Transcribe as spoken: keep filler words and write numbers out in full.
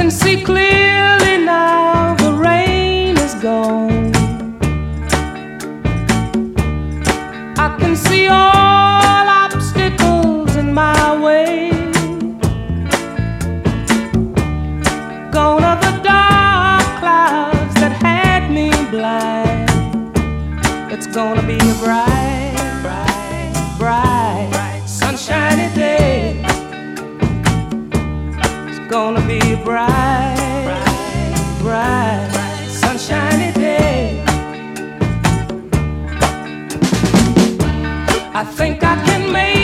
can see clearly now, the rain is gone. I can see all obstacles in my way. Gone are the dark clouds that had me blind. It's gonna be a bright, bright, bright, sunshiny day. It's gonna be a bright, bright, bright, sunshiny day. I think I can make